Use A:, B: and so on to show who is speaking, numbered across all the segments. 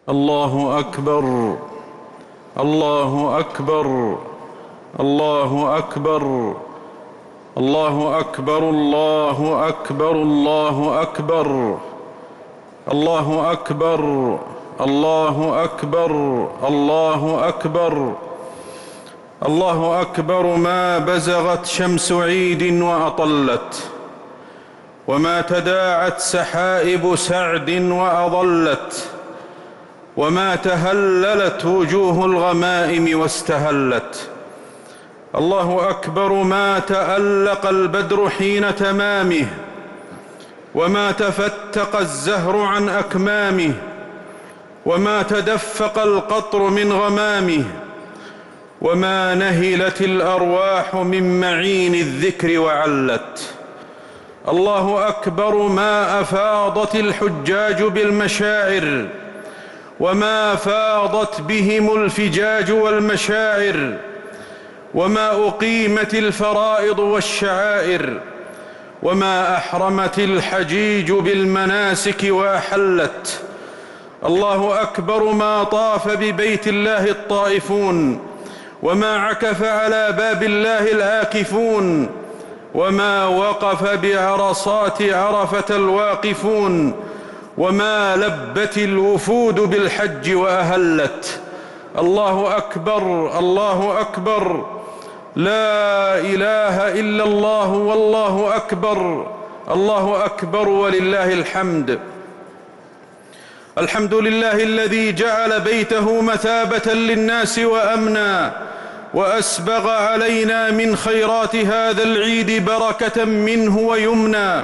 A: الله أكبر. الله أكبر. الله أكبر. الله أكبر. الله أكبر. الله أكبر. الله أكبر. الله أكبر. الله أكبر. الله أكبر. ما بزغت شمس عيد وأطلت، وما تداعت سحائب سعد وأظلت، وما تهللت وجوه الغمائم واستهلت. الله أكبر. ما تألق البدر حين تمامه، وما تفتق الزهر عن أكمامه، وما تدفق القطر من غمامه، وما نهلت الأرواح من معين الذكر وعلت. الله أكبر. ما أفاضت الحجاج بالمشاعر، وما فاضت بهم الفجاج والمشاعر، وما أقيمت الفرائض والشعائر، وما أحرمت الحجيج بالمناسك وأحلت. الله أكبر. ما طاف ببيت الله الطائفون، وما عكف على باب الله العاكفون، وما وقف بعرصات عرفة الواقفون، وما لبت الوفود بالحج وأهلت. الله أكبر. الله أكبر. لا إله إلا الله والله أكبر. الله أكبر ولله الحمد. الحمد لله الذي جعل بيته مثابة للناس وأمنا، وأسبغ علينا من خيرات هذا العيد بركة منه ويمنى،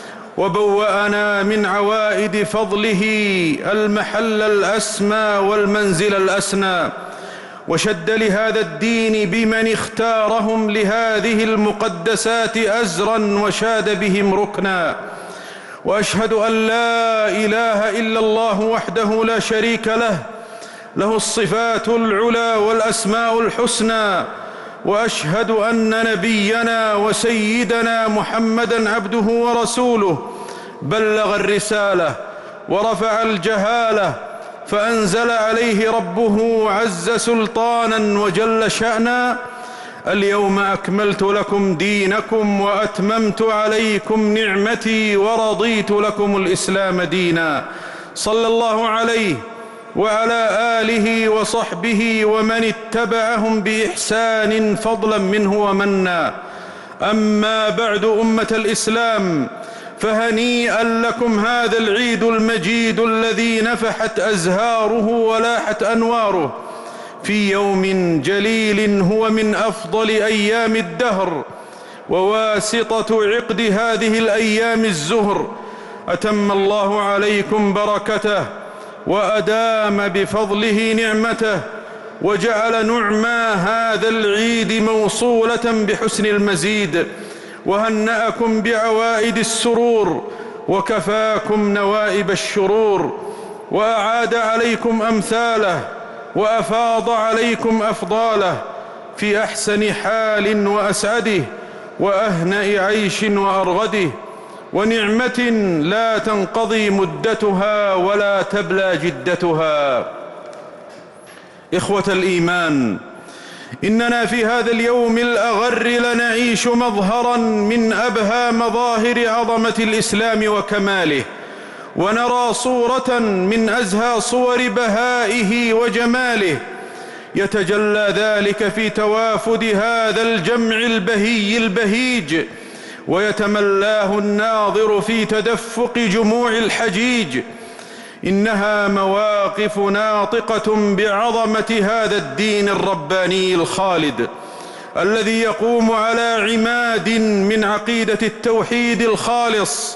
A: وبوأنا من عوائد فضله المحل الأسمى والمنزل الأسنى، وشد لهذا الدين بمن اختارهم لهذه المقدسات أزرا وشاد بهم ركنا. وأشهد أن لا إله إلا الله وحده لا شريك له، له الصفات العلى والأسماء الحسنى. وأشهد أن نبينا وسيدنا محمدًا عبده ورسوله، بلغ الرسالة ورفع الجهالة، فأنزل عليه ربه عز سلطانًا وجل شأنا: اليوم أكملت لكم دينكم وأتممت عليكم نعمتي ورضيت لكم الإسلام دينا. صلى الله عليه وعلى آله وصحبه ومن اتبعهم بإحسان فضلا منه ومنا. أما بعد، أمة الإسلام، فهنيئا لكم هذا العيد المجيد الذي نفحت أزهاره ولاحت أنواره في يوم جليل هو من أفضل أيام الدهر، وواسطة عقد هذه الأيام الزهر. أتم الله عليكم بركته، وأدام بفضله نعمته، وجعل نعما هذا العيد موصولة بحسن المزيد، وهنأكم بعوائد السرور، وكفاكم نوائب الشرور، وأعاد عليكم أمثاله، وأفاض عليكم أفضاله في أحسن حال وأسعده، وأهنأ عيش وأرغده، ونعمة لا تنقضي مدتها ولا تبلى جدتها. إخوة الإيمان، إننا في هذا اليوم الأغر لنعيش مظهرا من أبهى مظاهر عظمة الإسلام وكماله، ونرى صورة من أزهى صور بهائه وجماله. يتجلى ذلك في توافد هذا الجمع البهي البهيج، ويتملاه الناظر في تدفق جموع الحجيج. إنها مواقف ناطقة بعظمة هذا الدين الرباني الخالد، الذي يقوم على عماد من عقيدة التوحيد الخالص،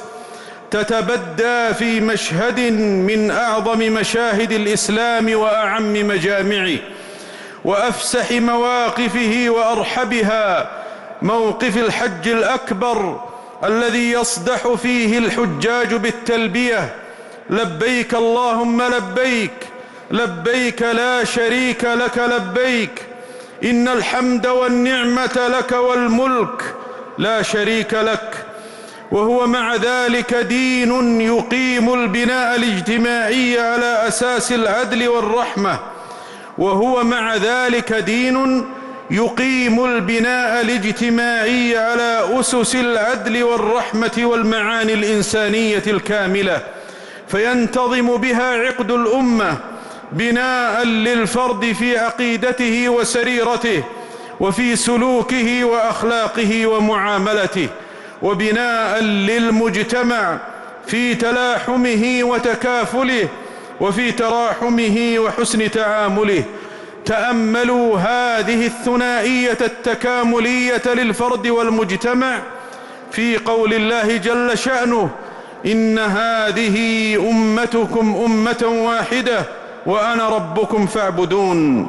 A: تتبدى في مشهد من أعظم مشاهد الإسلام وأعم مجامعه وأفسح مواقفه وأرحبها، موقف الحج الأكبر الذي يصدح فيه الحجاج بالتلبية: لبيك اللهم لبيك، لبيك لا شريك لك لبيك، إن الحمد والنعمة لك والملك لا شريك لك. وهو مع ذلك دين يقيم البناء الاجتماعي على أساس العدل والرحمة، وهو مع ذلك دين يقيم البناء الاجتماعي على أسس العدل والرحمة والمعاني الإنسانية الكاملة، فينتظم بها عقد الأمة بناء للفرد في عقيدته وسريرته وفي سلوكه وأخلاقه ومعاملته، وبناء للمجتمع في تلاحمه وتكافله وفي تراحمه وحسن تعامله. تأملوا هذه الثنائية التكاملية للفرد والمجتمع في قول الله جل شأنه: إن هذه أمتكم أمة واحدة وأنا ربكم فاعبدون.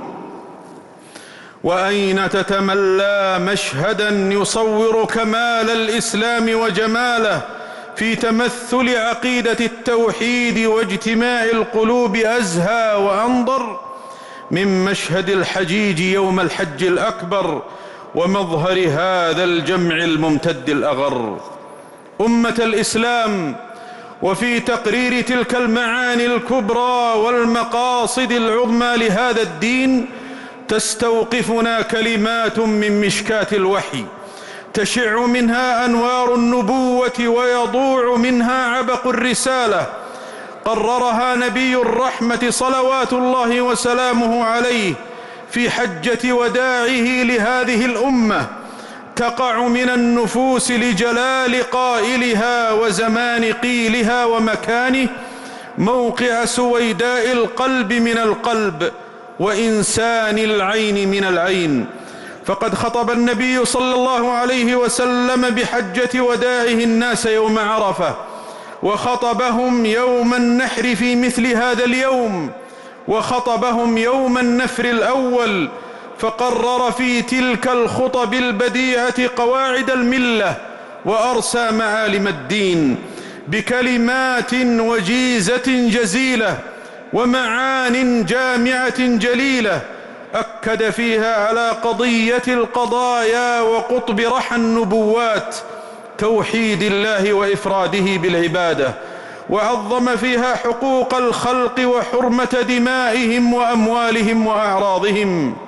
A: وأين تتملى مشهدا يصور كمال الإسلام وجماله في تمثل عقيدة التوحيد واجتماع القلوب أزهى وأنظر من مشهد الحجيج يوم الحج الأكبر ومظهر هذا الجمع الممتد الأغر. أمة الإسلام، وفي تقرير تلك المعاني الكبرى والمقاصد العظمى لهذا الدين تستوقفنا كلمات من مشكاة الوحي تشع منها أنوار النبوة ويضوع منها عبق الرسالة، قررها نبي الرحمة صلوات الله وسلامه عليه في حجة وداعه لهذه الأمة، تقع من النفوس لجلال قائلها وزمان قيلها ومكانه موقع سويداء القلب من القلب وإنسان العين من العين. فقد خطب النبي صلى الله عليه وسلم بحجة وداعه الناس يوم عرفة، وخطبهم يوم النحر في مثل هذا اليوم، وخطبهم يوم النفر الأول، فقرر في تلك الخطب البديعة قواعد الملة وأرسى معالم الدين بكلمات وجيزة جزيلة ومعان جامعة جليلة، أكد فيها على قضية القضايا وقطب رحى النبوات توحيد الله وإفراده بالعبادة، وعظم فيها حقوق الخلق وحرمة دمائهم وأموالهم وأعراضهم،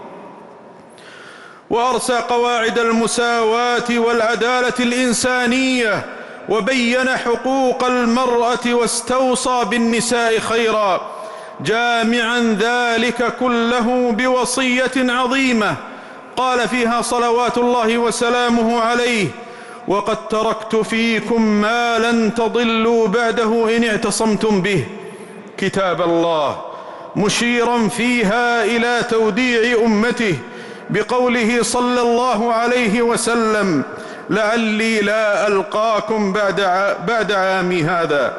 A: وأرسى قواعد المساواة والعدالة الإنسانية، وبين حقوق المرأة واستوصى بالنساء خيرا، جامعا ذلك كله بوصية عظيمة قال فيها صلوات الله وسلامه عليه: وقد تركت فيكم ما لن تضلوا بعده إن اعتصمتم به، كتاب الله، مشيرا فيها إلى توديع أمته بقوله صلى الله عليه وسلم: لعلي لا ألقاكم بعد عامي هذا،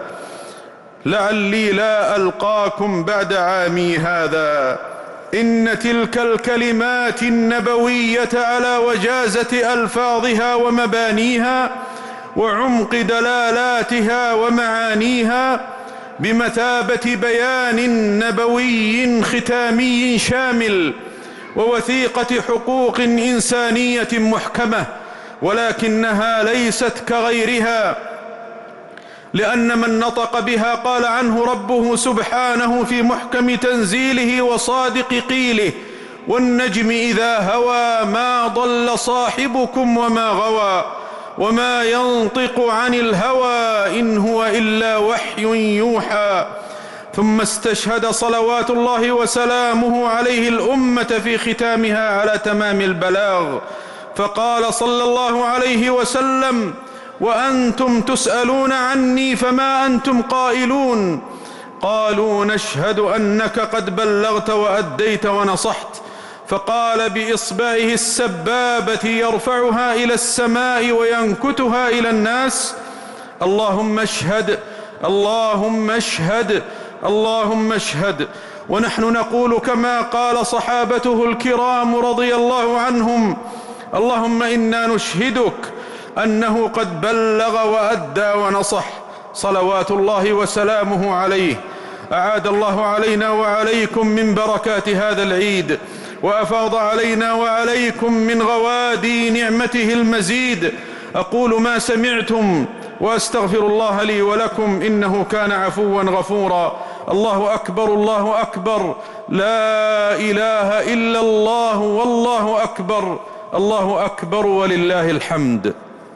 A: لعلي لا ألقاكم بعد عامي هذا. إن تلك الكلمات النبوية على وجازة ألفاظها ومبانيها وعمق دلالاتها ومعانيها بمثابة بيان نبوي ختامي شامل ووثيقة حقوق إنسانية محكمة، ولكنها ليست كغيرها، لأن من نطق بها قال عنه ربه سبحانه في محكم تنزيله وصادق قيله: والنجم إذا هوى ما ضل صاحبكم وما غوى وما ينطق عن الهوى إن هو إلا وحي يوحى. ثم استشهد صلوات الله وسلامه عليه الأمة في ختامها على تمام البلاغ، فقال صلى الله عليه وسلم: وأنتم تسألون عني فما أنتم قائلون؟ قالوا: نشهد أنك قد بلغت وأديت ونصحت. فقال بإصبعه السبابة يرفعها إلى السماء وينكتها إلى الناس: اللهم اشهد، اللهم اشهد، اللهم اشهد. ونحن نقول كما قال صحابته الكرام رضي الله عنهم: اللهم إنا نشهدك أنه قد بلغ وأدى ونصح، صلوات الله وسلامه عليه. أعاد الله علينا وعليكم من بركات هذا العيد، وأفاض علينا وعليكم من غوادي نعمته المزيد. أقول ما سمعتم وأستغفر الله لي ولكم إنه كان عفوا غفورا. الله أكبر الله أكبر، لا إله إلا الله والله أكبر، الله أكبر ولله الحمد.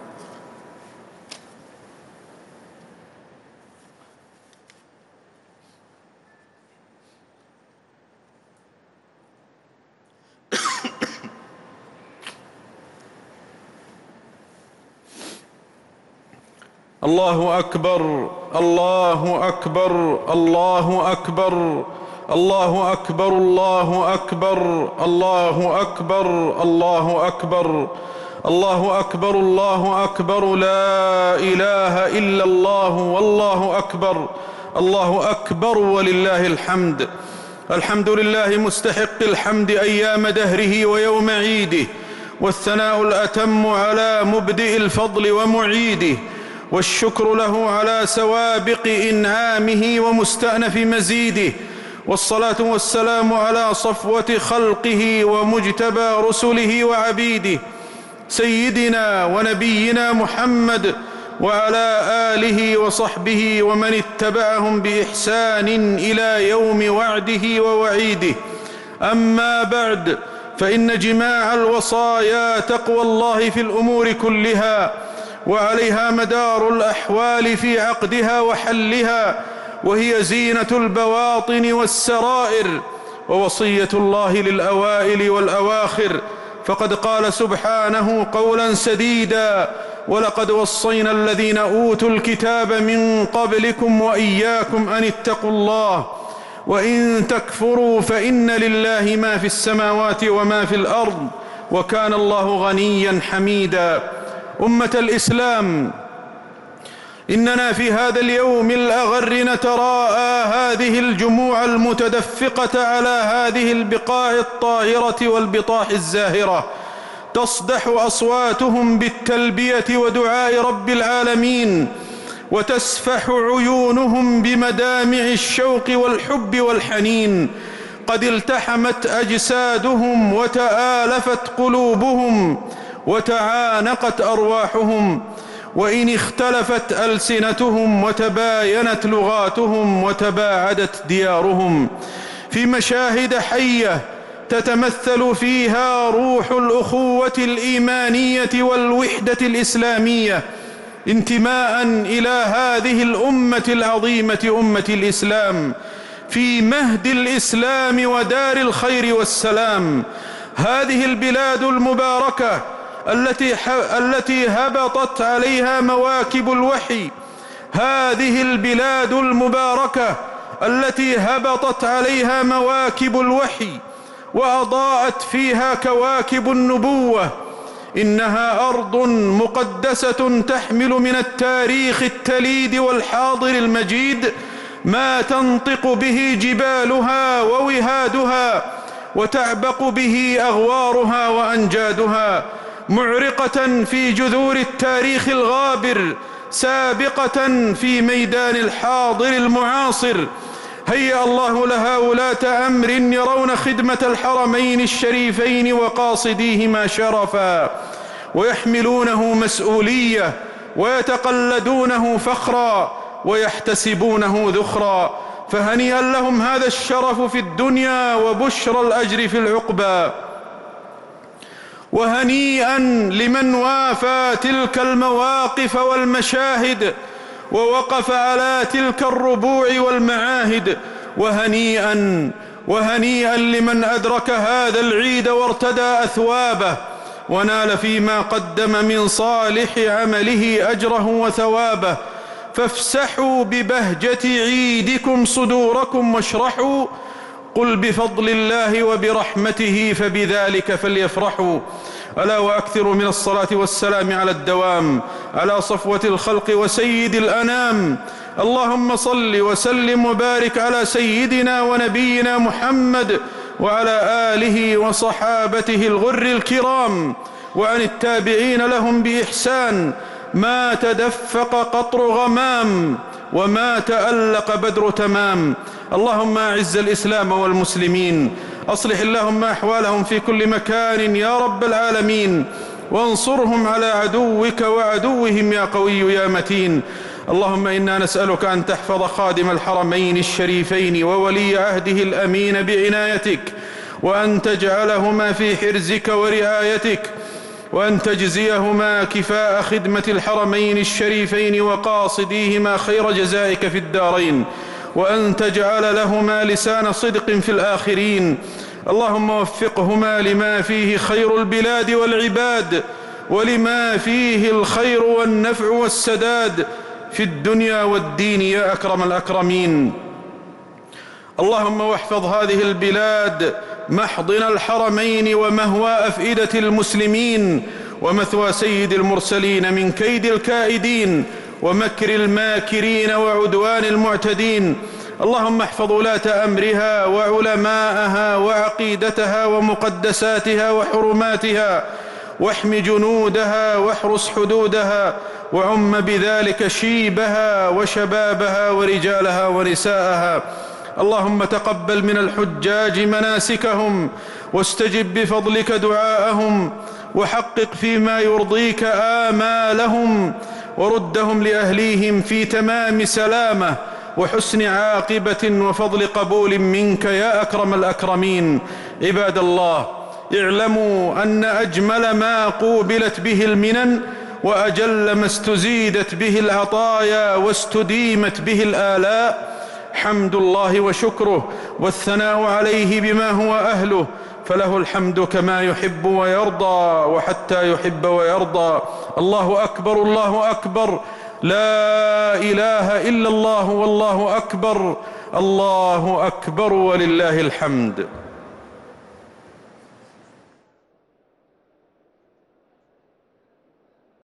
A: الله أكبر الله أكبر الله أكبر الله أكبر الله أكبر الله أكبر الله أكبر الله أكبر الله أكبر، لا إله إلا الله والله أكبر، الله أكبر ولله الحمد. الحمد لله مستحق الحمد أيام دهره ويوم عيده، والثناء الأتم على مبدئ الفضل ومعيده، والشكر له على سوابق إنعامه ومستأنف مزيده، والصلاة والسلام على صفوة خلقه ومجتبى رسله وعبيده، سيدنا ونبينا محمد وعلى آله وصحبه ومن اتبعهم بإحسان إلى يوم وعده ووعيده. أما بعد، فإن جماع الوصايا تقوى الله في الأمور كلها، وعليها مدار الأحوال في عقدها وحلها، وهي زينة البواطن والسرائر، ووصية الله للأوائل والأواخر. فقد قال سبحانه قولا سديدا: ولقد وصينا الذين أوتوا الكتاب من قبلكم وإياكم أن اتقوا الله وإن تكفروا فإن لله ما في السماوات وما في الأرض وكان الله غنيا حميدا. أمة الإسلام، إننا في هذا اليوم الأغر نتراءى هذه الجموع المتدفقة على هذه البقاع الطاهرة والبطاح الزاهرة، تصدح أصواتهم بالتلبية ودعاء رب العالمين، وتسفح عيونهم بمدامع الشوق والحب والحنين. قد التحمت أجسادهم وتآلفت قلوبهم وتعانقت أرواحهم، وإن اختلفت ألسنتهم وتباينت لغاتهم وتباعدت ديارهم، في مشاهد حية تتمثل فيها روح الأخوة الإيمانية والوحدة الإسلامية، انتماء إلى هذه الأمة العظيمة أمة الإسلام، في مهد الإسلام ودار الخير والسلام. هذه البلاد المباركة التي هبطت عليها مواكب الوحي، هذه البلاد المباركة التي هبطت عليها مواكب الوحي وأضاءت فيها كواكب النبوة، إنها أرض مقدسة تحمل من التاريخ التليد والحاضر المجيد ما تنطق به جبالها ووهادها، وتعبق به أغوارها وأنجادها، معرقة في جذور التاريخ الغابر، سابقة في ميدان الحاضر المعاصر. هيأ الله لها ولاة أمر يرون خدمة الحرمين الشريفين وقاصديهما شرفا، ويحملونه مسؤولية، ويتقلدونه فخرا، ويحتسبونه ذخرا. فهنيئا لهم هذا الشرف في الدنيا وبشرى الأجر في العقبى. وهنيئا لمن وافى تلك المواقف والمشاهد ووقف على تلك الربوع والمعاهد. وهنيئا لمن أدرك هذا العيد وارتدى أثوابه ونال فيما قدم من صالح عمله أجره وثوابه. فافسحوا ببهجة عيدكم صدوركم واشرحوا، قل بفضل الله وبرحمته فبذلك فليفرحوا. ألا وأكثروا من الصلاة والسلام على الدوام على صفوة الخلق وسيد الأنام. اللهم صل وسلم وبارك على سيدنا ونبينا محمد وعلى آله وصحابته الغر الكرام، وعن التابعين لهم بإحسان. ما تدفق قطر غمام وما تألق بدر تمام. اللهم أعز الإسلام والمسلمين، أصلح اللهم أحوالهم في كل مكان يا رب العالمين، وانصرهم على عدوك وعدوهم يا قوي يا متين. اللهم إنا نسألك أن تحفظ خادم الحرمين الشريفين وولي عهده الأمين بعنايتك، وأن تجعلهما في حرزك ورعايتك، وأن تجزيهما كفاء خدمة الحرمين الشريفين وقاصديهما خير جزائك في الدارين، وأن تجعل لهما لسان صدق في الآخرين. اللهم وفقهما لما فيه خير البلاد والعباد، ولما فيه الخير والنفع والسداد في الدنيا والدين يا أكرم الأكرمين. اللهم واحفظ هذه البلاد محضن الحرمين ومهوى أفئدة المسلمين ومثوى سيد المرسلين من كيد الكائدين ومكر الماكرين وعدوان المعتدين. اللهم احفظ ولاة أمرها وعلماءها وعقيدتها ومقدساتها وحرماتها، واحم جنودها واحرس حدودها، وعم بذلك شيبها وشبابها ورجالها ونساءها. اللهم تقبل من الحجاج مناسكهم، واستجب بفضلك دعاءهم، وحقق فيما يرضيك آمالهم، وردهم لأهليهم في تمام سلامة وحسن عاقبة وفضل قبول منك يا أكرم الأكرمين. عباد الله، اعلموا أن أجمل ما قوبلت به المنن وأجل ما استزيدت به العطايا واستديمت به الآلاء حمد الله وشكره والثناء عليه بما هو أهله، فله الحمد كما يحب ويرضى وحتى يحب ويرضى. الله أكبر، الله أكبر، لا إله إلا الله، والله أكبر، الله أكبر ولله الحمد.